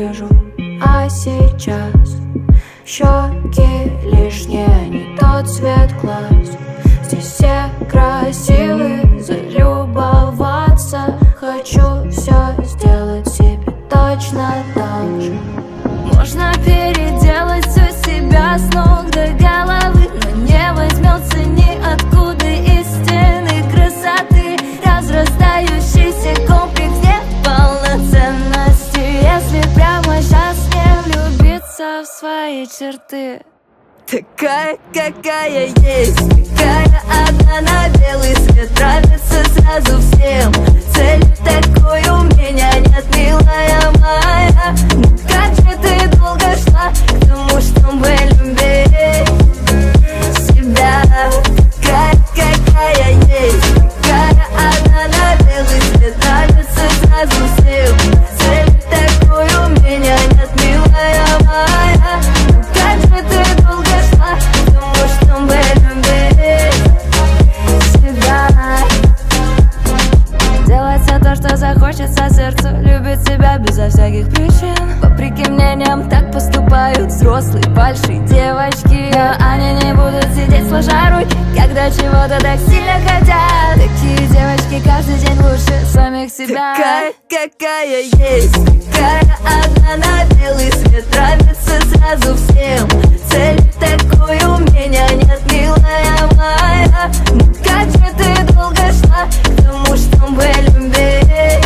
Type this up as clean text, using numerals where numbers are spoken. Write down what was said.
вижу. А сейчас щеки лишние, не тот цвет глаз. Здесь все красивые, залюбоваться. Хочу все сделать себе точно так же. Можно переделать все себя с ног до головы, но не возьмется ниоткуда истинной красоты. Разрастающийся комплекс неполноценности, если прямо сейчас не влюбиться в свои черты. Такая, какая есть, такая одна на белый свет, нравится сразу всем. Цели такой у меня нет, милая моя. Но как же ты долго шла к тому, чтобы любить себя? Такая, какая есть, такая одна на белый свет, нравится сразу всем. Цели такой у меня нет, милая моя. Но как же ты долго шла к тому, чтобы любить себя? Делать все то, что захочется сердцу, любить себя безо всяких причин. Вопреки мнениям так поступают взрослые большие девочки, но они не будут сидеть сложа руки, когда чего-то так сильно хотят. Такие девочки каждый день лучше самих себя. Такая, какая есть, такая одна на белый свет, нравится сразу всем. Цели такой у меня нет, милая моя. Но как же ты долго шла к тому, чтобы любить